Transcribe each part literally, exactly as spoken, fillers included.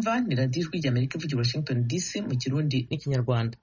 mwumva ni radiyo ijwi ry'Amerika ivugira Washington D C mu Kirundi n'Ikinyarwanda.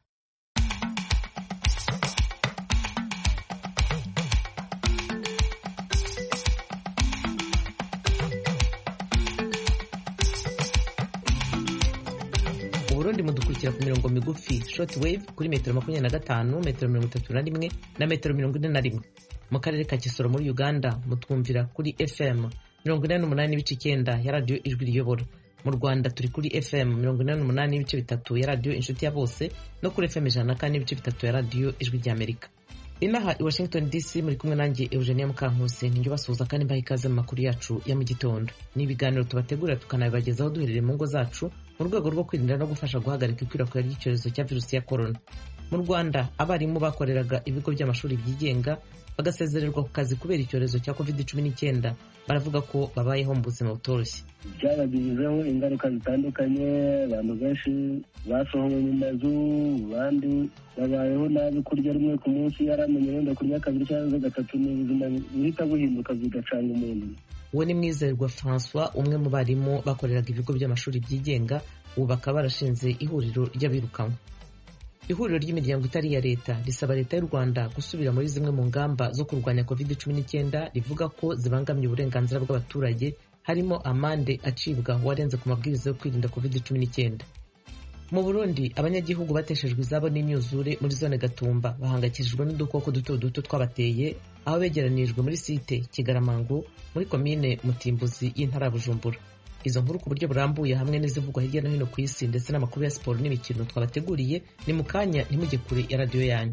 Burundi mudukurikira ku mirongo migufi short wave kuri metero makumyabiri na gatanu, metero mirongo itatu na rimwe na metero mirongo ine na rimwe. Mu karere ka Kisoro muri Uganda mutwumvira kuri F M mirongo inani n'umunani n'ibice icyenda ya radiyo ijwi riyobora. Mu Rwanda turi kuri F M mirongo inani n'umunani n'ibice bitatu ya radiyo inshuti ya bose no kuri F M ijana na kane n'ibice bitatu ya radiyo ijwi ry'Amerika. Inaha i Washington D C muri kumwe nanjye Eugenia Mukankusi ninjye basuhuza kandi mbaha ikaze mu makuru yacu ya mu gitondo. Ni ibiganiro tubategura tukanabibagezaho duherereye mu ngo zacu mu rwego rwo kwirinda no gufasha guhagarika ikwirakwira ry'icyorezo cya virusi ya corona. Mu Rwanda abarimu bakoreraga ibigo by'amashuri byigenga bagasezererwa ku kazi kubera icyorezo cya covid cumi n'icyenda baravuga ko babayeho mu buzima butoroshye. Byabagizeho ingaruka zitandukanye, abantu benshi basohowe mu mazu, abandi babayeho nabi, kurya rimwe ku munsi yaramenye wenda kurya kabiri cyangwa gatatu, ni ubuzima buhita buhinduka bigacanga umuntu. Uwo ni Mwizerwa François, umwe mu barimu bakoreraga ibigo by'amashuri byigenga, ubu bakaba barashinze ihuriro ry'abirukanwe. Ihuriro ry'imiryango itari iya leta risaba leta y'u Rwanda gusubira muri zimwe mu ngamba zo kurwanya covid cumi n'icyenda rivuga ko zibangamiye uburenganzira bw'abaturage, harimo amande acibwa warenze ku mabwiriza yo kwirinda covid cumi n'icyenda. Mu Burundi abanyagihugu bateshejwe izabo n'imyuzure muri zone Gatumba bahangayikishijwe n'udukoko duto duto twabateye aho begeranijwe muri site Kigaramango muri komine Mutimbuzi y'intara ya Bujumbura. Izo nkuru ku buryo burambuye hamwe n'izivugwa hirya no hino ku isi ndetse n'amakuru ya siporo n'imikino twabateguriye ni mu kanya, ntimujye kure ya radiyo yanyu.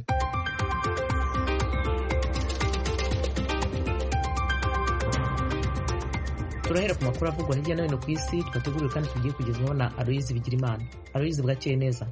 Turahera ku makuru avugwa hirya no hino ku isi twateguriwe kandi tugiye kugezwaho na Aloyizi Bigirimana. Aloyizi, bwakeye neza?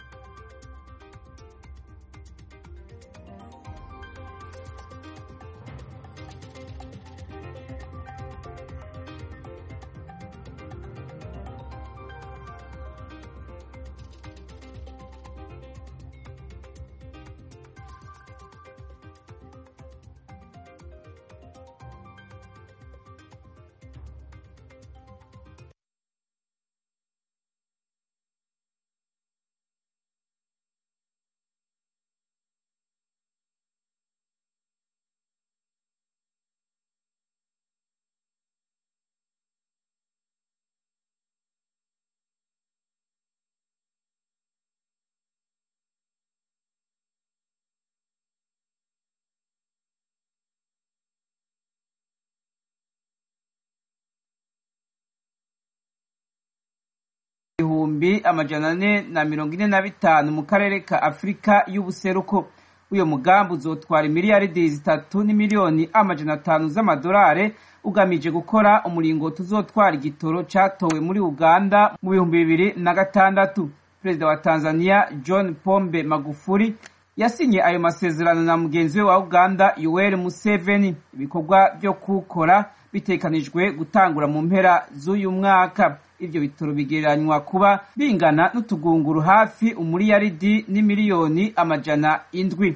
Ihumbi amajana ane na mirongo ine na bitanu mu karere ka Afrika y'ubuseruko. Uyo mugambi uzotwara miliyaridi zitatu n'imiliyoni amajana atanu z'amadolari ugamije gukora umuringoti uzotwara igitoro catowe muri Uganda mu bihumbi bibiri na gatandatu. Perezida wa Tanzania John Pombe Magufuli yasinye ayo masezerano na mugenzi we wa Uganda Yoweri Museveni. Ibikorwa byo kukora bitekanijwe gutangura mu mpera z'uyu mwaka. Ivyo bitoro bigereranywa kuba bingana n'utugunguru hafi umuriyaridi n'imiliyoni amajana indwi.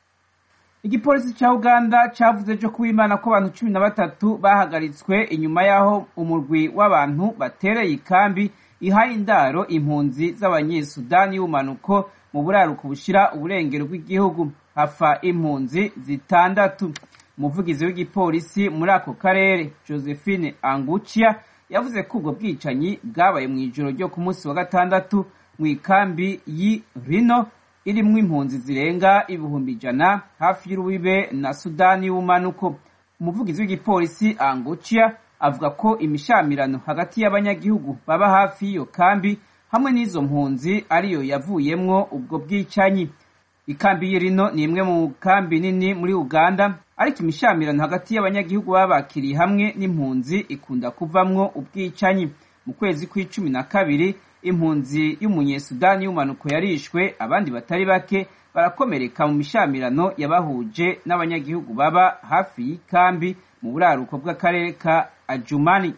Igipolisi ca Uganda cavuze jo kuwimana ko abantu cumi na batatu bahagaritswe inyuma yaho umurwi w'abantu batereye ikambi ihaye indaro impunzi z'abanyesudani y'ubumanuko mu buraruko bushira uburengero bw'igihugu. Hafa impunzi zitandatu. Umuvugizi w'igipolisi muri ako karere Josephine Angucia yavuze ko ubwo bwicanyi bwabaye mu ijoro ryo ku munsi wa gatandatu mu ikambi y'i Rino irimwo impunzi zirenga ibihumbi ijana hafi y'urubibe na Sudani y'ubumanuko. Umuvugizi w'igipolisi Angucia avuga ko imishamirano hagati y'abanyagihugu baba hafi y'iyo kambi hamwe n'izo mpunzi ariyo yavuyemwo ubwo bwicanyi. Ikambi y'i Rino ni imwe mu kambi nini muri Uganda, ariko imishamirano hagati y'abanyagihugu babakiriye hamwe n'impunzi ikunda kuvamwo ubwicanyi. Mu kwezi kw'icumi na kabiri impunzi y'umunyesudani y'umanuko yarishwe, abandi batari bake barakomereka mu mishamirano yabahuje n'abanyagihugu baba hafi y'ikambi mu buraruko bw'akarere ka Adjumani.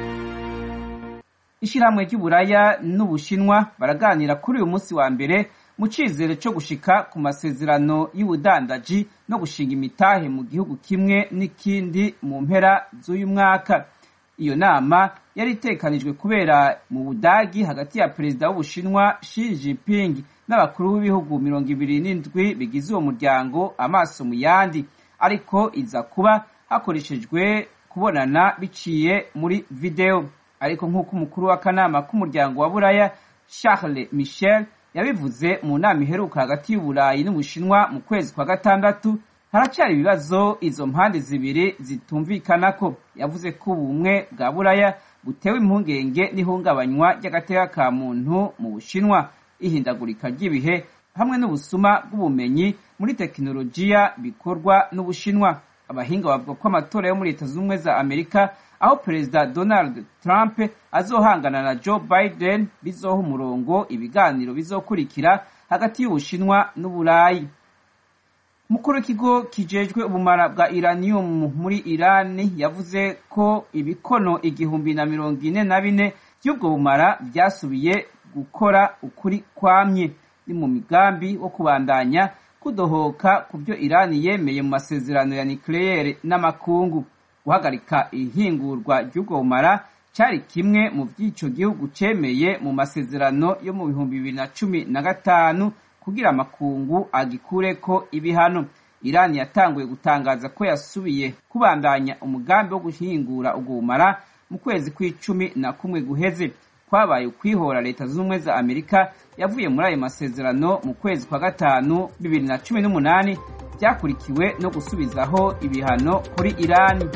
Ishirahamwe ry'Uburaya n'Ubushinwa baraganira kuri uyu munsi wa mbere mu cizere cyo gushika ku masezerano y'ubudandaji no gushinga imitahe mu gihugu kimwe n'ikindi mu mpera z'uyu mwaka. Iyo nama yari itekanijwe kubera mu Budagi hagati ya perezida w'Ubushinwa Xi Jinping n'abakuru b'ibihugu mirongo ibiri n'indwi bigize uwo muryango amaso mu yandi, ariko iza kuba hakoreshejwe kubonana biciye muri video. Ariko nk'uko umukuru w'akanama k'umuryango wa Buraya Charles Michel yabivuze mu nama iheruka hagati y'Uburayi n'Ubushinwa mu kwezi kwa gatandatu, haracyari ibibazo izo mpande zibiri zitumvikanako. Yavuze ko ubumwe bwa Buraya butewe impungenge n'ihungabanywa ry'agateka ka muntu mu Bushinwa, ihindagurika ry'ibihe hamwe n'ubusuma bw'ubumenyi muri tekinolojiya bikorwa n'Ubushinwa. Abahinga bavuga ko amatora yo muri Leta Zunze Ubumwe za Amerika aho Perezida Donald Trump azohangana na Joe Biden bizoha umurongo ibiganiro bizokurikira hagati y'Ubushinwa n'Uburayi. Mukuru w'ikigo kijejwe ubumara bwa uranium muri Iran yavuze ko ibikono igihumbi na mirongo ine na bine by'ubwo bumara byasubiye gukora ukuri kwamye. Ni mu migambi wo kubandanya kudohoka ku byo Iran yemeye mu masezerano ya nucleaire n'amakungu. Guhagarika ihingurwa ry'ubwo bumara cyari kimwe mu by'ico gihugu cemeye mu masezerano yo mu bihumbi bibiri na cumi na gatanu kugira amakungu agikureko ibihano. Iran yatanguye gutangaza ko yasubiye kubandanya umugambi wo guhingura ubwo bumara mu kwezi kw'icumi na kumwe guheze. Kwabaye ukwihora Leta Zunze Ubumwe za Amerika yavuye muri ayo masezerano mu kwezi kwa gatanu bibiri na cumi n'umunani, byakurikiwe no gusubizaho ibihano kuri Iran.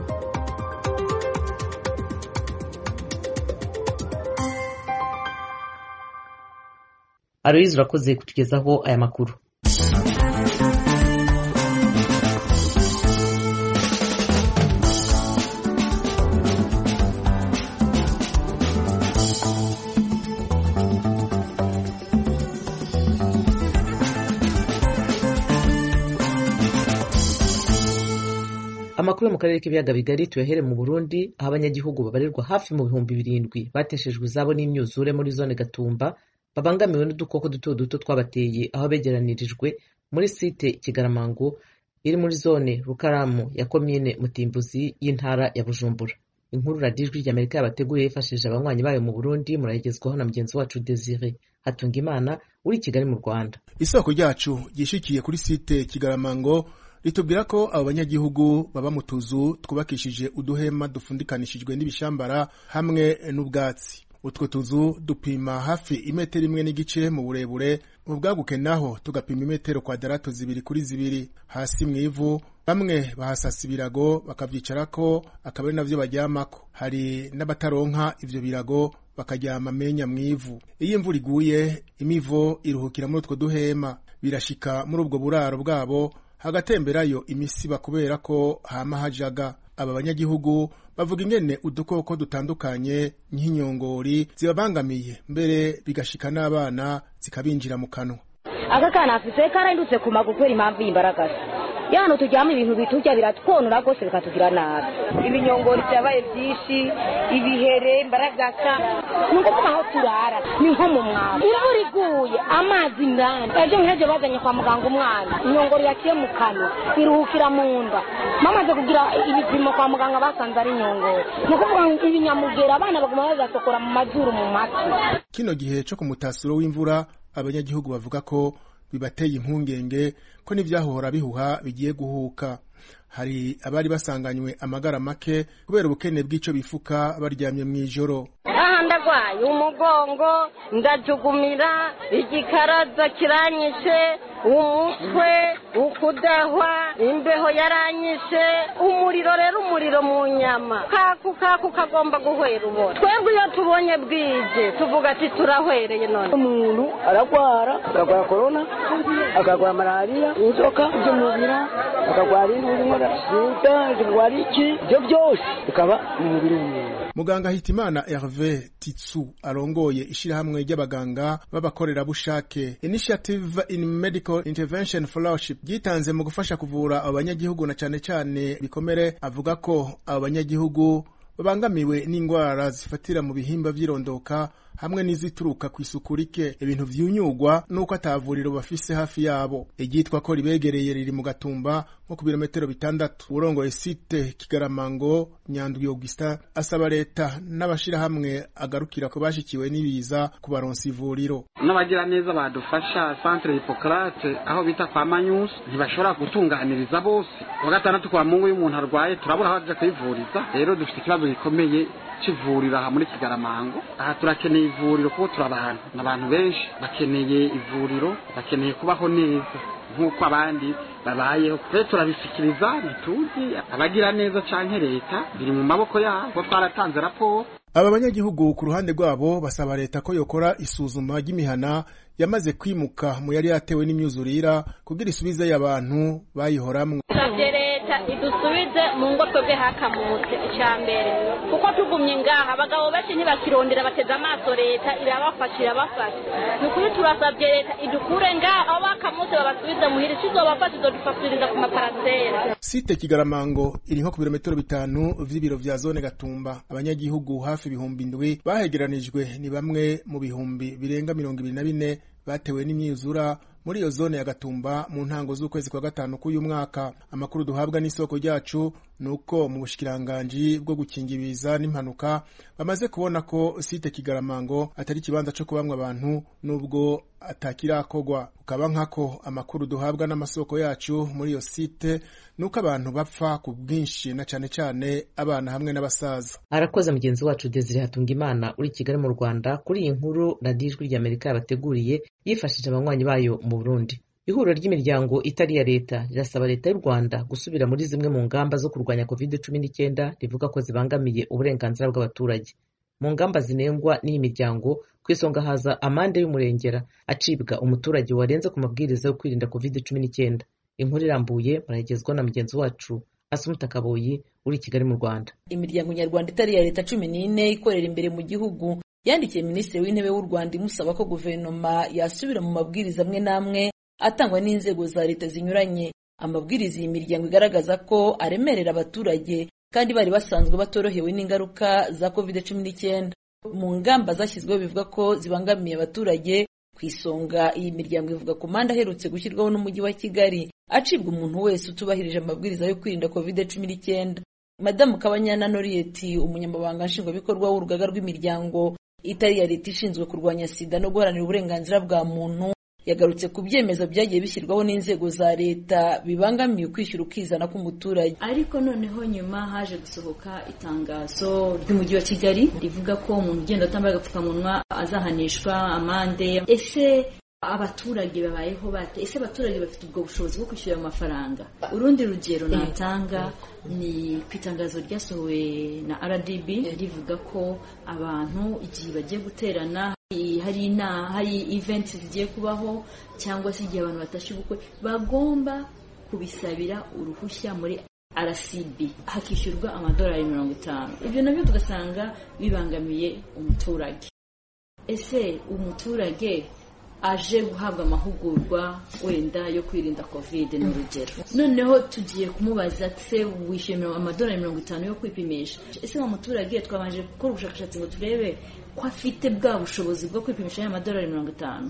Aloyizi urakoze kutugezaho aya makuru. Amakuru yo mu karere k'ibiyaga bigari tuyahere mu Burundi, aho abanyagihugu babarirwa hafi mu bihumbi birindwi bateshejwe izabo n'imyuzure muri zone Gatumba, babangamiwe n'udukoko duto duto twabateye aho begeranirijwe muri site Kigaramango iri muri zone Rukaramu ya komine Mutimbuzi y'intara ya Bujumbura. Inkuru radijwi ry'Amerika yabateguye yifashishije abanywanyi bayo mu Burundi, murayigezwaho na mugenzi wacu Desire Hatungimana uri Kigali mu Rwanda. Isoko ryacu gishikiye kuri site Kigaramango ritubwira ko abo banyagihugu baba mu tuzu twubakishije uduhema dufundikanishijwe n'ibishambara hamwe n'ubwatsi. Utwo tuzu dupima hafi imetero imwe n'igice mu burebure, mu bwaguke naho tugapima imetero kwadarato zibiri kuri zibiri. Hasi mwivu bamwe bahasasa ibirago bakavyicarako akaba ari navyo baryamako. Hari n'abataronka ivyo birago bakaryama menya mwivu. Iyo imvura iguye imivo iruhukira muri utwo duhema, birashika muri ubwo buraro bwabo hagatemberayo imisiba kubera ko hama hajaga. Aba banyagihugu bavuga ingene udukoko dutandukanye nk'inyongori zibabangamiye, mbere bigashika n'abana zikabinjira mu kanwa. Aka kana afise karahindutse ku maguru impamvu y'imbaragasa. Yano turyama ibintu biturya biratwonora gose bikatugira nabi. Ibinyongori byabaye byinshi, ibihere, imbaragasa. Nuko aho turara ni nko mu mwana. Imvura iguye amazi ndani. Ejo nkeje bazanye kwa muganga umwana. Inyongori yakiye mu kanwa, iruhukira mu nda. Mama ze kugira ibipimo kwa muganga basanze ari inyongori. Nuko kuvuga ibinyamugera abana baguma bazasokora mu mazuru mu matwi. Kino gihe cyo kumutasuro w'imvura abanyagihugu bavuga ko bibateye impungenge ko n'ivyahohora bihuha bigiye guhuka. Hari abari basanganywe amagara make kubera ubukene bw'ico bifuka baryamye mw'ijoro. Aha ndagwaye umugongo, ndajugumira, igikaraza kiranyishe, umutwe ukudahwa, imbeho yaranyishe, umuriro rero umuriro mu nyama. Kaku kaku kagomba guhwera ubona. Twebwe iyo tubonye bwije tuvuga ati turahwereye none. Umuntu aragwara, akagwara corona, akagwara malaria, inzoka z'umubira, akagwara indwara sida, akagwara iki, byo byose bikaba mu mubiri w'umuntu. Muganga Hitimana Hervé Titsu arongoye ishirahamwe ry'abaganga b'abakorera bushake Initiative in Medical Intervention Fellowship gitanze mu gufasha kuvura abanyagihugu na cane cane bikomere. Avuga ko abanyagihugu babangamiwe n'ingwara zifatira mu bihimba vy'irondoka hamwe n'izituruka kw'isuku rike, ibintu vyunyugwa nuko atavuriro bafise hafi yabo. Igitwa ko ribegereye riri mu Gatumba nko ku birometero bitandatu. Urongoye site Kigaramango Nyandwi Augustin asaba leta n'abashira hamwe agarukira ko bashikiwe n'ibiza kubaronsa ivuriro. N'abagira neza badufasha Centre Hippocrate aho bita kwa Manyus ntibashobora gutunganiriza bose. Wa gatandatu kwa Mungu y'umuntu arwaye turabura aho aje kwivuriza. Rero dufite ikibazo gikomeye c'ivuriro aha muri Kigaramango. Aha turakeneye ivuriro kuko turabantu n'abantu benshi bakeneye ivuriro, bakeneye kubaho neza nk'uko abandi babayeho. Twe turabisikiriza ntituzi abagira neza canke leta biri mu maboko yabo, twaratanze raporo. Aba banyagihugu ku ruhande rwabo basaba leta ko yokora isuzuma ry'imihana yamaze kwimuka mu yari yatewe n'imyuzurira kugira isubize y'abantu bayihoramwe. Leta idusubize mu ngo twebwe hakamutse icambere kuko tugumye ngaha abagabo benshi ntibakirondera bateza amaso leta irabafasha irabafasha. Nukuri turasabye leta idukure ngaha abo bakamutse babasubize muhira sizobafasha izodufasiriza ku maparasera. Site Kigaramango iri nko ku birometero bitanu vy'ibiro vya zone Gatumba. Abanyagihugu hafi ibihumbi indwi bahegeranijwe ni bamwe mu bihumbi birenga mirongo ibiri na bine batewe n'imyuzura muri iyo zone ya Gatumba mu ntango z'ukwezi kwa gatanu k'uyu mwaka. Amakuru duhabwa n'isoko ryacu nuko mu bushikiranganje bwo gukingiriza n'impanuka bamaze kubona ko site Kigaramango atari kibanza cyo kubamwa abantu nubwo atakirakogwa. Ukaba nkako amakuru duhabwa n'amasoko yacu muri iyo site nuko abantu bapfa ku bwinshi na cane cane abana hamwe n'abasaza. Arakoze mugenzi wacu Desire Hatungimana uri Kigali mu Rwanda kuri iyi nkuru Radio Ijwi ry'Amerika yabateguriye yifashije abanywanyi bayo mu Burundi. Ihuriro ry'imiryango itari ya leta rirasaba leta y'u Rwanda gusubira muri zimwe mu ngamba zo kurwanya covid cumi n'icyenda rivuga ko zibangamiye uburenganzira bw'abaturage. Mu ngamba zinengwa n'iyi miryango kwisonga haza amande y'umurengera acibwa umuturage warenze ku mabwiriza yo kwirinda covid cumi n'icyenda. Inkuru irambuye baragezwa na mugenzi wacu Asumta Kaboyi uri Kigali mu Rwanda. Imiryango nyarwanda itari ya leta cumi n'ine ikorera imbere mu gihugu yandikiye Minisitiri w'Intebe w'u Rwanda imusaba ko guverinoma yasubira mu mabwiriza amwe n'amwe atangwa n'inzego za leta zinyuranye. Amabwiriza iyi miryango igaragaza ko aremerera abaturage kandi bari basanzwe batorohewe n'ingaruka za covid cumi n'icyenda. Mu ngamba zashyizweho bivuga ko zibangamiye abaturage, ku isonga iyi miryango ivuga ko manda aherutse gushyirwaho n'umujyi wa Kigali acibwa umuntu wese utubahirije amabwiriza yo kwirinda covid cumi n'icyenda. Madamu Kabanyana Norieti, umunyamabanga nshingwabikorwa w'urugaga rw'imiryango itari ya leta ishinzwe kurwanya sida no guharanira uburenganzira bwa muntu, yagarutse ku byemezo byagiye bishyirwaho n'inzego za leta bibangamiye ukwishyura ukizana k'umuturage. Ariko noneho nyuma haje gusohoka itangazo ry'umujyi wa Kigali rivuga ko umuntu ugenda atambaye agapfukamunwa azahanishwa amande. Ese abaturage babayeho bate? Ese abaturage bafite ubwo bushobozi bwo kwishyura amafaranga? Urundi rugero natanga ni kwitangazo ryasohowe na R D B rivuga ko abantu igihe bagiye guterana hari na hari events zigiye kubaho cyangwa se igihe abantu batashe ubukwe bagomba kubisabira uruhushya muri R C B hakishyurwa amadolari mirongo itanu. Ibyo nabyo tugasanga bibangamiye umuturage. Ese umuturage aje guhabwa amahugurwa wenda yo kwirinda covid n'urugero, noneho tugiye kumubaza se wishyura amadolari mirongo itanu yo kwipimisha. Ese wa muturage twabanje gukora ubushakashatsi ngo turebe ko afite bwa bushobozi bwo kwipimisha amadolari mirongo itanu.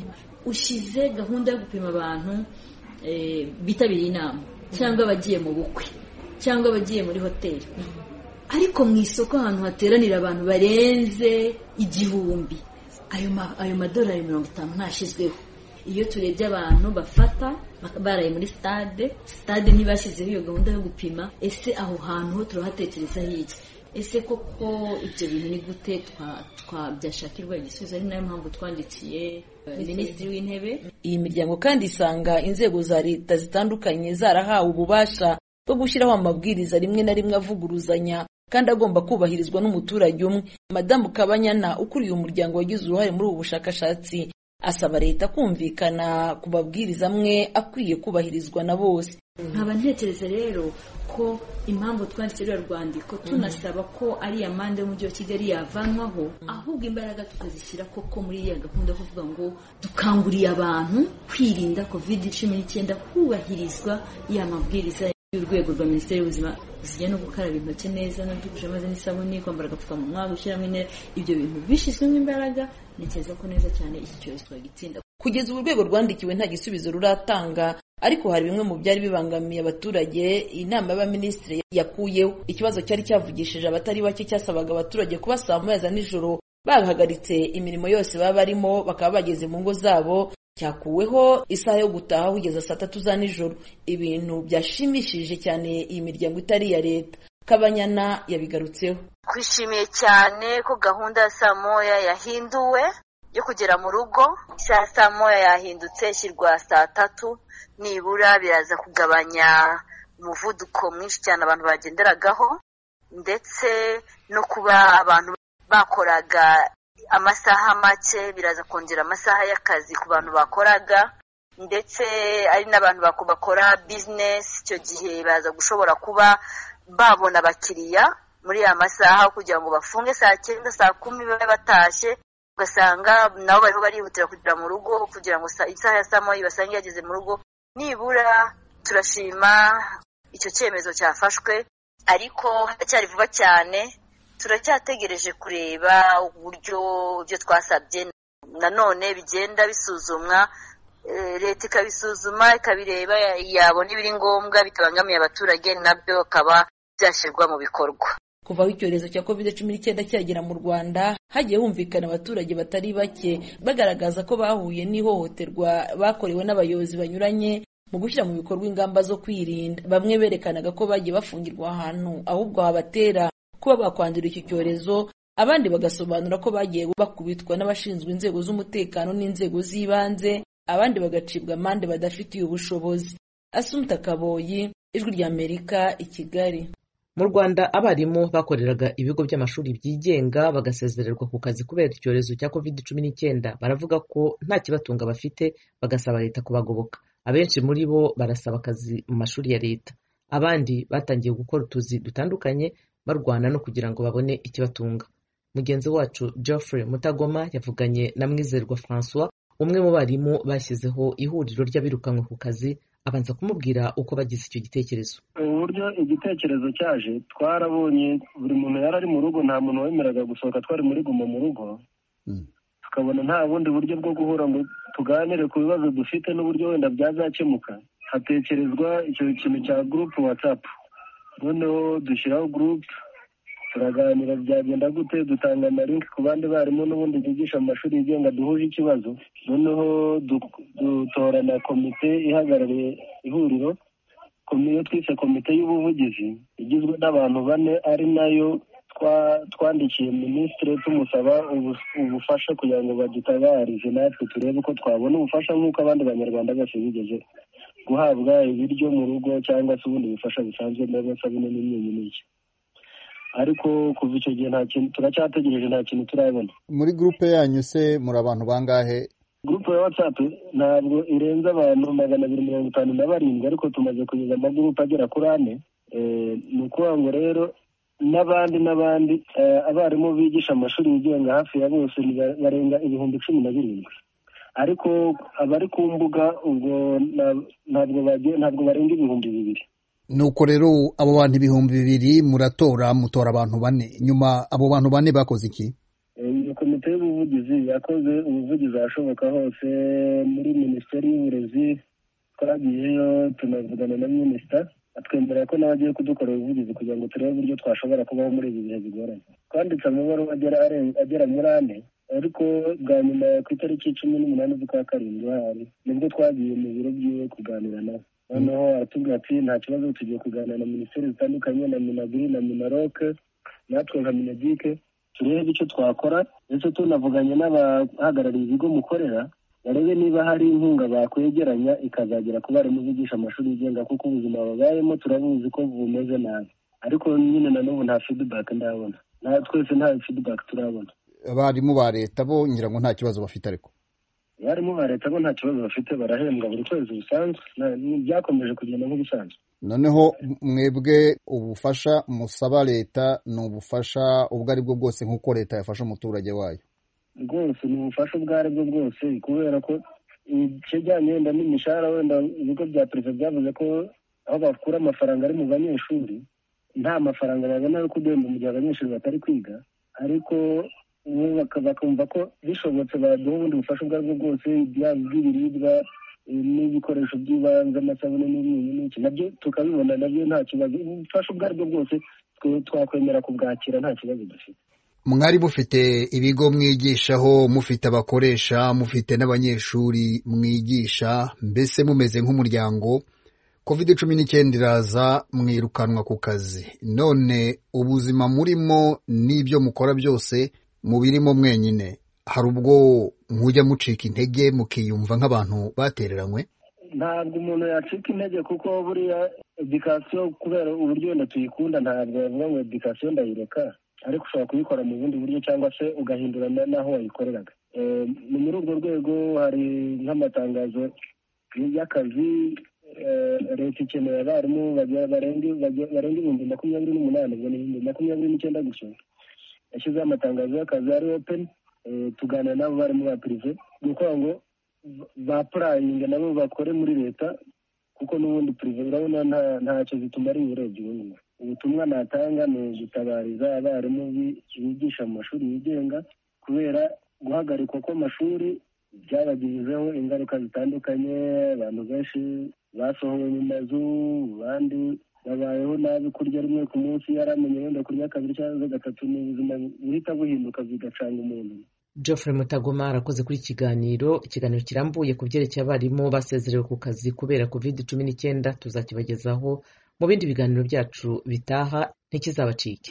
Ushize gahunda yo gupima abantu e, bitabiriye inama cyangwa bagiye mu bukwe cyangwa bagiye muri hoteli, ariko mu isoko ahantu hateranira abantu barenze igihumbi ayo ma, ayo madolari mirongo itanu ntashizweho. Iyo turebye abantu bafata baraye muri stade stade ntibashyizeho iyo gahunda yo gupima, ese aho hantu ho turahatekereza hiki? Ese koko ibyo bintu ni gute twa byashakirwa igisubizo? Ari nayo mpamvu twandikiye Minisitiri w'Intebe. Iyi miryango kandi isanga inzego za leta zitandukanye zarahawe ububasha bwo gushyiraho amabwiriza rimwe na rimwe avuguruzanya kandi agomba kubahirizwa n'umuturage umwe. Madamu Kabanyana ukuriye umuryango wagize uruhare muri ubu bushakashatsi asaba leta kumvikana ku mabwiriza amwe akwiye kubahirizwa na bose. Nkaba ntekereza rero ko impamvu twanditse rero rwandiko tunasaba ko ari amande y'umujyi wa Kigali yavanwaho, ahubwo imbaraga tukazishyira koko muri ya gahunda yo kuvuga ngo dukanguriye abantu kwirinda covid cumi n'icyenda hubahirizwa ya mabwiriza y'urwego rwa Minisiteri y'Ubuzima zijya no gukaraba intoki neza no gukoresha amazi n'isabuni, kwambara agapfukamunwa, gushyiramo intera, ibyo bintu bishyizwemo imbaraga, ntekereza ko neza cyane iki cyorezo twagitsinda. Kugeza ubu urwego rwandikiwe nta gisubizo ruratanga, ariko hari bimwe mu byari bibangamiye abaturage inama y'abaminisitiri yakuyeho. Ikibazo cyari cyavugishije abatari bake cyasabaga abaturage kuba saa moya za nijoro bahagaritse imirimo yose baba barimo bakaba bageze mu ngo zabo, cyakuweho isaha yo gutaha kugeza saa tatu za nijoro. Ibintu byashimishije cyane iyi miryango itari iya leta. Kabanyana yabigarutseho. Twishimiye cyane ko gahunda ya saa moya yahinduwe yo kugera mu rugo. Saa saa moya yahindutse ishyirwa saa tatu, nibura biraza kugabanya umuvuduko mwinshi cyane abantu bagenderagaho, ndetse no kuba abantu bakoraga amasaha make biraza kongera amasaha y'akazi ku bantu bakoraga, ndetse ari n'abantu bakora business icyo gihe baza gushobora kuba babona abakiriya muri ya masaha kugira ngo bafunge saa cyenda saa kumi babe batashye, ugasanga nabo bariho barihutira kugera mu rugo kugira ngo isaha ya saa moya basange yageze mu rugo. Nibura turashima icyo cyemezo cyafashwe, ariko haracyari vuba cyane. Turacyategereje kureba uburyo ibyo twasabye nanone bigenda bisuzumwa, leta ikabisuzuma ikabireba, yabona ibiri ngombwa bitabangamiye abaturage nabyo akaba byashyirwa mu bikorwa. Kuva aho icyorezo cya covid cumi n'icyenda cyagera mu Rwanda, hagiye humvikana abaturage batari bake bagaragaza ko bahuye n'ihohoterwa bakorewe n'abayobozi banyuranye mu gushyira mu bikorwa ingamba zo kwirinda. Bamwe berekanaga ko bagiye bafungirwa ahantu ahubwo habatera kuba bakwandura iki cyorezo, abandi bagasobanura ko bagiye bakubitwa n'abashinzwe inzego z'umutekano n'inzego z'ibanze, abandi bagacibwa amande badafitiye ubushobozi. Asumta Kaboyi, Ijwi ry'Amerika, i Kigali. Mu Rwanda abarimu bakoreraga ibigo by'amashuri byigenga bagasezererwa ku kazi kubera icyorezo cya covid cumi n'icyenda baravuga ko nta kibatunga bafite, bagasaba leta kubagoboka. Abenshi muri bo barasaba akazi mu mashuri ya leta, abandi batangiye gukora utuzi dutandukanye barwana no kugira ngo babone ikibatunga. Mugenzi wacu Geoffrey Mutagoma yavuganye na Mwizerwa François, umwe mu barimu bashyizeho ihuriro ry'abirukanwe ku kazi, abanza kumubwira uko bagize icyo gitekerezo. Uburyo igitekerezo cyaje, twarabonye buri muntu yari ari mu rugo, nta muntu wemeraga gusohoka, twari muri guma mu rugo, tukabona nta bundi buryo bwo guhura ngo tuganire ku bibazo dufite n'uburyo wenda byazakemuka. Hatekerezwa icyo kintu cya group WhatsApp, noneho dushyiraho group turaganira byagenda gute, dutanga amalink ku bandi barimu n'ubundi bigisha mu mashuri yigenga duhuje ikibazo, noneho dutorana komite ihagarariye ihuriro, komite twise komite y'ubuvugizi igizwe n'abantu bane, ari nayo twandikiye minisitiri tumusaba ubufasha kugira ngo badutabarize natwe turebe uko twabona ubufasha nk'uko abandi banyarwanda bose bigeze guhabwa ibiryo mu rugo cyangwa se ubundi bufasha busanzwe n'amasabune n'imyunyu n'iki. Ariko kuva icyo gihe nta kintu, turacyategereje nta kintu turabona. Muri groupe yanyu se muri abantu bangahe? Groupe ya WhatsApp ntabwo irenza abantu magana abiri mirongo itanu na barindwi, ariko tumaze kugeza amagurupe agera kuri ane. Ni ukuvuga ngo rero n'abandi n'abandi abarimu bigisha amashuri yigenga hafi ya bose barenga ibihumbi cumi na birindwi, ariko abari ku mbuga ubwo ntabwo ntabwo barenga ibihumbi bibiri. Nuko rero abo bantu ibihumbi bibiri muratora mutora abantu bane, nyuma abo bantu bane bakoze iki? Iyo komite y'ubuvugizi yakoze ubuvugizi ahashoboka hose muri minisiteri y'uburezi, twagiyeyo tunavugana na minisita atwemerera ko nawe agiye kudukorera ubuvugizi kugira ngo turebe uburyo twashobora kubaho muri ibi bihe bigoranye. Twanditse amabaruwa agera muri ane, ariko bwa nyuma ku itariki cumi n'umunani z'ukwa karindwi hari nibwo twagiye mu biro byiwe kuganira nawe, noneho aratubwira ati nta kibazo, tugiye kuganira na minisiteri zitandukanye, na minagri na minaroke, natwe nka minedike, turebe icyo twakora, ndetse tunavuganye n'abahagarariye ibigo mukorera barebe niba hari inkunga bakwegeranya ikazagera ku barimu bigisha amashuri yigenga, kuko ubuzima babayemo turabuzi ko bumeze nabi, ariko nyine na n'ubu nta feedback ndabona, nta twese nta feedback turabona. Abarimu ba leta bo ngira ngo nta kibazo bafite, ariko abarimu ba leta bo nta kibazo bafite, barahembwa buri kwezi bisanzwe, byakomeje kugenda nk'ibisanzwe. Noneho mwebwe ubufasha musaba leta ni ubufasha ubwo ari bwo bwose nk'uko leta yafasha umuturage wayo? Rwose ni ubufasha ubwo ari bwo bwose, kubera ko ikijyanye wenda n'imishahara, wenda ibigo bya perezida byavuze ko aho bakura amafaranga ari mu banyeshuri nta mafaranga babona yo kudemba mu gihe abanyeshuri batari kwiga, ariko bakumva ko bishobotse baduha ubundi bufasha ubwo aribwo bwose, byaba bw'ibiribwa n'ibikoresho by'ibanze, amasabune n'ibintu n'iki, nabyo tukabibona, nabyo nta kibazo. Ubufasha ubwo aribwo bwose twakwemera kubwakira, nta kibazo dufite. Mwari mufite ibigo mwigishaho, mufite abakoresha, mufite n'abanyeshuri mwigisha, mbese mumeze nk'umuryango. covid cumi n'icyenda iraza, mwirukanwa ku kazi, none ubuzima murimo n'ibyo mukora byose mubirimo mwenyine, hari ubwo mujya mucika intege mukiyumva nk'abantu batereranywe? Ntabwo umuntu yacika intege, kuko buriya edikasiyo kubera uburyo wenda tuyikunda, ntabwo bavuga ngo edikasiyo ndayireka, ariko ushobora kubikora mu bundi buryo cyangwa se ugahindura n'aho wayikoreraga. Ni muri urwo rwego hari nk'amatangazo y'akazi leta ikeneye abarimu barenga ibihumbi makumyabiri n'umunani, ubwo ni ibihumbi makumyabiri n'icyenda gusa. Yashyizeho amatangazo y'akazi ari open, tuganira n'abo barimu ba pirive, ni ukuvuga ngo bapurayinga nabo bakore muri leta, kuko n'ubundi pirive urabona ntacyo zitumariye urebye ubundi. Ubutumwa natanga ni ugutabariza abarimu bigisha mu mashuri yigenga, kubera guhagarikwa kw'amashuri byabagizeho ingaruka zitandukanye. Abantu benshi basohowe mu mazu, abandi babayeho nabi, kurya rimwe ku munsi yaramenye wenda kurya kabiri cyangwa gatatu, ni ubuzima buhita buhinduka bigacanga umuntu. Geoffrey Mutagoma arakoze kuri ikiganiro ikiganiro kirambuye ku byerekeye abarimu basezerewe ku kazi kubera covid cumi n'icyenda. Tuzakibagezaho mu bindi biganiro byacu bitaha, ntikizabacike.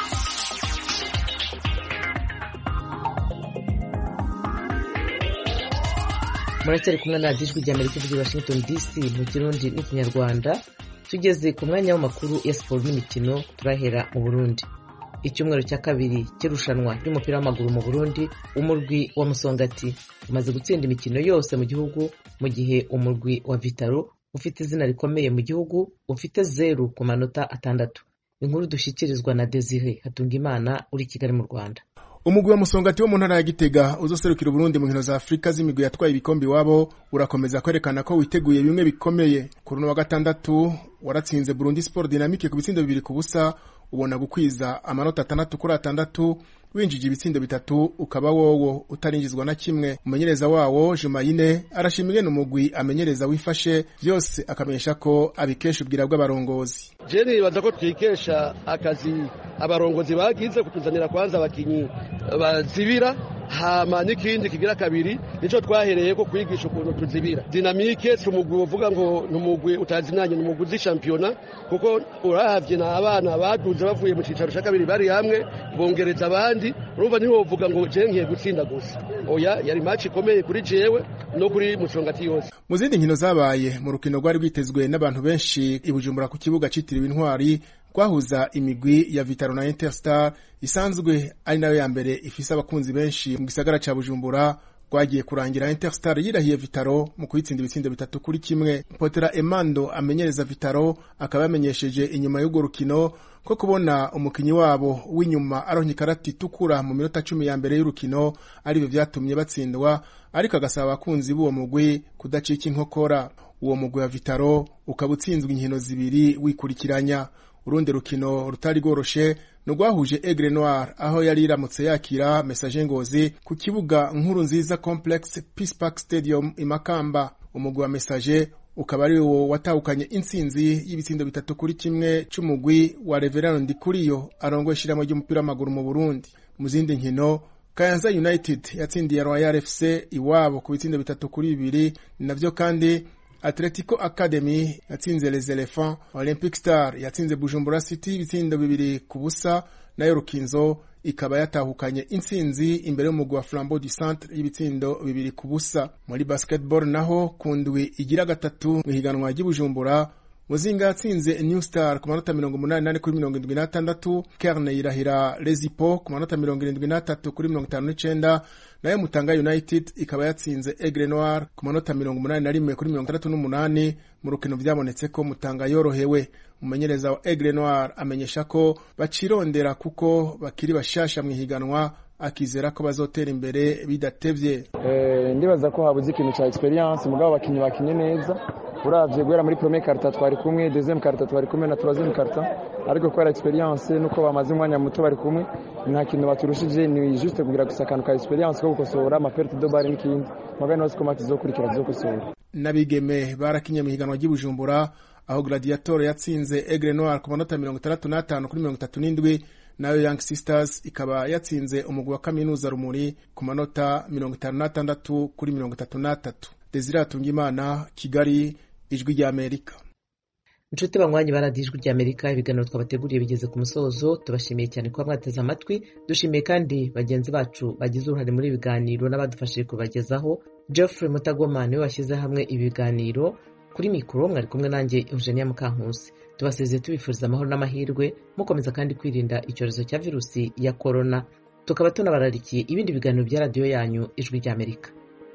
Muracyari kumwe na Ijwi ry'Amerika ivugira i Washington D C mu Kirundi n'Ikinyarwanda. Tugeze ku mwanya w'amakuru ya siporo n'imikino, turahera mu Burundi. Icyumweru cya kabiri cy'irushanwa ry'umupira w'amaguru mu Burundi, umurwi wa Musongati umaze gutsinda imikino yose mu gihugu, mu gihe umurwi wa Vitaro ufite izina rikomeye mu gihugu ufite zeru ku manota atandatu. Inkuru dushyikirizwa na Desire Hatungimana uri Kigali mu Rwanda. Umugwi wa Musongati wo mu ntara ya Gitega uzoserukira Burundi mu nkino za Afrika z'imigwi yatwaye ibikombe wabo urakomeza kwerekana ko witeguye bimwe bikomeye. Kuri no wa gatandatu waratsinze Burundi Sport Dynamique ku bitsindo bibiri ku busa, ubona gukwiza amanota atandatu kuri atandatu, winjije ibitsindo bitatu ukaba wowo utarinjizwa na kimwe. Umumenyereza wawo Jumayine arashimye n'umugwi amenyereza wifashe, byose akamenyesha ko abikesha ubwira bw'abarongozi. Jeni baza ko twikesha akazi abarongozi bagize kutuzanira kwanza abakinyi bazibira, hama n'ikindi kigira kabiri nico twahereye ko kwigisha ukuntu tuzibira. Dynamique si umugwi uvuga ngo n'umugwi utazinanye, n'umugwi zi championnat, kuko urahavye na abana baduze bavuye mu cicaro cya kabiri bari hamwe bongereza abandi, urumva niho uvuga ngo je ngiye gutsinda gusa. Oya, yari match ikomeye kuri jewe no kuri Musongati yose. Mu zindi nkino zabaye mu rukino rwari rwitezwe n'abantu benshi i Bujumbura ku kibuga citiriwe Intwari, kwahuza imigwi ya Vitaro na Interstar isanzwe ari nayo ya mbere ifise abakunzi benshi mu gisagara ca Bujumbura, kwagiye kurangira Interstar yirahiye Vitaro mu kwitsinda ibitsindo bitatu kuri kimwe. Potera Emando amenyereza Vitaro akaba yamenyesheje inyuma y'ugo rukino ko kubona umukinyi wabo w'inyuma aronka ikarata itukura mu minota cumi ya mbere y'urukino ari byo vyatumye batsindwa, ariko agasaba abakunzi b'uwo mugwi kudacika inkokora. Uwo mugwi wa Vitaro ukaba utsinzwe inkino zibiri wikurikiranya. Urundi rukino rutari goroshe nugwahuje Aigle Noir aho yari iramutse yakira Message Ngozi ku kibuga Nkuru Nziza Complex Peace Park Stadium imakamba. Umugwi wa Message ukaba ari wo watahukanye intsinzi y'ibitsindo bitatu kuri kimwe c'umugwi wa Reverend Ndikuriyo arongoye ishiramo ry'umupira w'amaguru mu Burundi. Mu zindi nkino Kayanza United yatsindiye Royal F C iwabo ku bitsindo bitatu kuri bibiri, navyo kandi Atletico Academy yatsinze Les Elephants, Olympic Star yatsinze Bujumbura City ibitsindo bibiri ku busa, nayo Rukinzo ikaba yatahukanye intsinzi imbere y'umugwi wa Flambeau du Centre ibitsindo bibiri ku busa. Muri basketball naho kundwi igira gatatu mu higanwa ry'Ibujumbura, Muzinga yatsinze New Star ku manota mirongo umunani n'ane kuri mirongo irindwi n'atandatu, Kerne yirahira Lezipo ku manota mirongo irindwi n'atatu kuri mirongo itanu n'icenda, nayo Mutanga United ikaba yatsinze Aigle Noir ku manota mirongo umunani na rimwe kuri mirongo itandatu n'umunani. Mu rukino vyabonetse ko Mutanga yorohewe. Umumenyereza wa Aigle Noir amenyesha ko bacirondera kuko bakiri bashasha mu higanwa, akizera ko bazotera imbere bidatevye. Eh ndibaza ko habuze ikintu cha experience, mugabo bakinyi bakinye neza uravye guhera muri premier karta twari kumwe, deuxième karta twari kumwe na troisième karta, ariko kubera experience nuko bamaze umwanya muto bari kumwe nta kintu baturushije, ni juste kugira gusa akantu ka experience ko gukosora ama perte de balle n'ikindi magana yose ko mati zokurikira zokosora. Nabigeme barakinye mu higanwa ry'Ibujumbura aho Gladiator yatsinze Aigle Noir ku manota mirongo itandatu n'atanu kuri mirongo itatu n'indwi, nayo Young Sisters ikaba yatsinze umugwi wa Kaminuza Rumuri ku manota mirongo itanu n'atandatu kuri mirongo itatu n'atatu. Desire Atungimana, Kigali, Ijwi rya Amerika. Inshuti banywanyi baradiye Ijwi rya Amerika, ibiganiro twabateguriye bigeze ku musozo. Tubashimiye cyane kuba mwateze amatwi, dushimiye kandi bagenzi bacu bagize uruhare muri ibiganiro n'abadufashije kubagezaho. Geoffrey Mutagoma niwe washyize hamwe ibi biganiro, kuri mikoro mwari kumwe nanjye Eugenia Mukankusi. Tubasezeye tubifuriza amahoro n'amahirwe, mukomeza kandi kwirinda icyorezo cya virusi ya corona. Tukaba tunabararikiye ibindi biganiro bya radio yanyu Ijwi rya Amerika.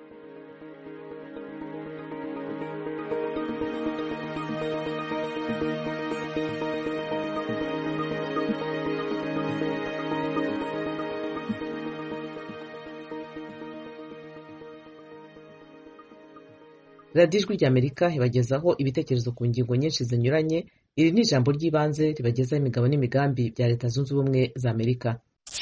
Radio Ijwi rya Amerika ibagezaho ibitekerezo ku ngingo nyinshi zinyuranye. Iri ni ijambo ry'ibanze ribagezaho imigabo n'imigambi bya Leta Zunze Ubumwe za Amerika.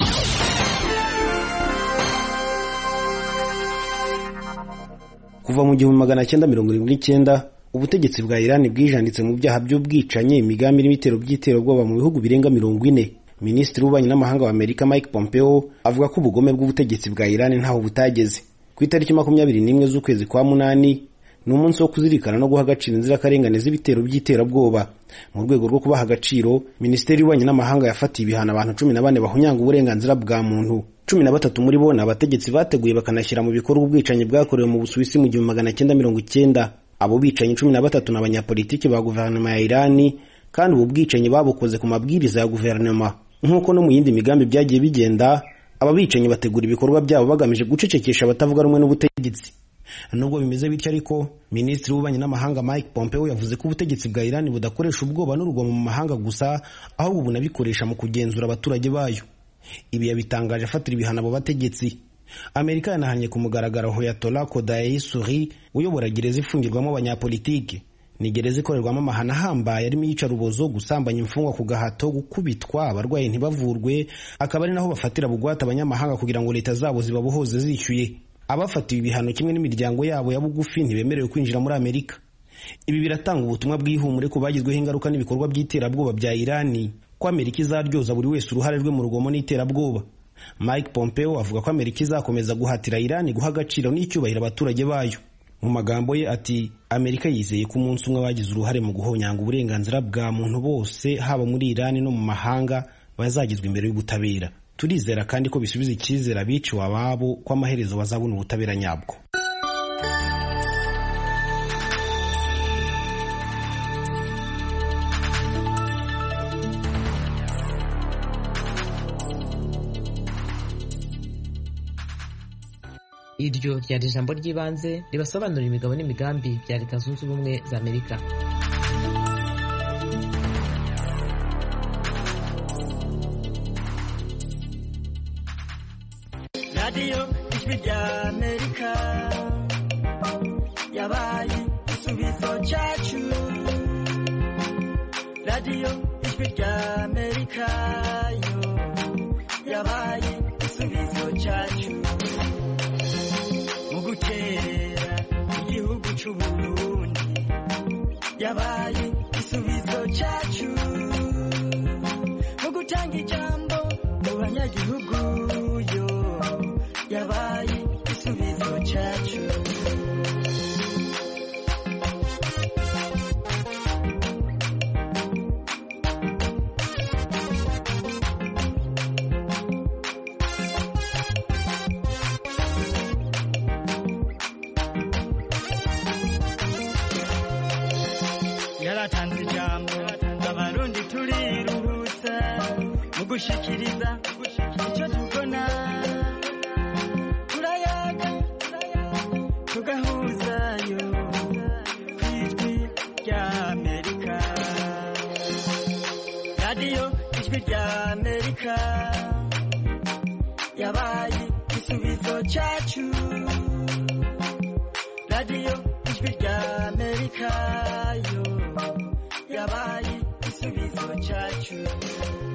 Kuva mu gihumbi magana cyenda mirongo irindwi n'icyenda ubutegetsi bwa Iran bwijanditse mu byaha by'ubwicanyi, imigambi n'ibitero by'iterabwoba mu bihugu birenga mirongo ine. Minisitiri w'ububanyi n'amahanga wa Amerika Mike Pompeo avuga ko ubugome bw'ubutegetsi bwa Iran ntaho butageze. Ku itariki makumyabiri n'imwe z'ukwezi kwa munani ni umunsi wo kuzirikana no guha agaciro inzirakarengane z'ibitero by'iterabwoba. Mu rwego rwo kubaha agaciro, Minisiteri y'ububanyi n'amahanga yafatiye ibihano abantu cumi na bane bahunyanga uburenganzira bwa muntu. cumi na batatu muri bo ni abategetsi bateguye bakanashyira mu bikorwa ubwicanyi bwakorewe mu Busuwisi mu gihumbi magana cyenda mirongo icyenda. Abo bicanyi cumi na batatu ni abanyapolitiki ba guverinoma ya Irani, kandi ubu bwicanyi babukoze ku mabwiriza ya guverinoma. Nk'uko no mu yindi migambi byagiye bigenda, aba bicanyi bategura ibikorwa byabo bagamije gucecekesha abatavuga rumwe n'ubutegetsi. Nubwo bimeze bityo ariko, Minisitiri w'ububanyi n'amahanga Mike Pompeo yavuze ko ubutegetsi bwa Iran budakoresha ubwoba n'urugomo mu mahanga gusa, ahubwo bunabikoresha mu kugenzura abaturage bayo. Ibi yabitangaje afatira ibihano abo bategetsi. Amerika yanahanye ku mugaragaro Ayatollah Khamenei Souri uyobora gereza ifungirwamo abanyapolitiki. Ni gereza ikorerwamo amahano ahambaye arimo iyicarubozo, gusambanya imfungwa ku gahato, gukubitwa abarwayi ntibavurwe, akaba ari naho bafatira bugwate abanyamahanga kugira ngo leta zabo zibabohoze zishyuye. Abafatiwe ibihano kimwe n'imiryango yabo ya bugufi ntibemerewe kwinjira muri Amerika. Ibi biratanga ubutumwa bw'ihumure ku bagizweho ingaruka n'ibikorwa by'iterabwoba bya Irani, ko Amerika izaryoza buri wese uruhare rwe mu rugomo n'iterabwoba. Mike Pompeo avuga ko Amerika izakomeza guhatira Irani guha agaciro n'icyubahiro abaturage bayo. Mu magambo ye ati, Amerika yizeye ko umunsi umwe bagize uruhare mu guhonyanga uburenganzira bwa muntu bose haba muri Irani no mu mahanga bazagizwe imbere y'ubutabera. Turizera kandi ko bisubiza icyizere abiciwe ababo ko amaherezo bazabona ubutabera nyabwo. Iryo ryari ijambo ry'ibanze ribasobanurira imigabo n'imigambi bya Leta Zunze Ubumwe za Amerika. Radio Ijwi rya Amerika yabaye igisubizo cyacu. Radio Ijwi rya Amerika yo yabaye igisubizo cyacu. Mu gutera igihugu cy'u Burundi yabaye igisubizo cyacu. Mu gutanga ijambo mu banyagihugu yo yabaye igisubizo cyacu. Yaratanze ijambo abarundi turiruhutsa mu gushikiriza icyo tubona. Turayaga tugahuzayo ku Ijwi rya Amerika. Radio Ijwi rya Amerika yabaye igisubizo cyacu. Radio Ijwi rya Amerika amerika yo yabaye igisubizo cyacu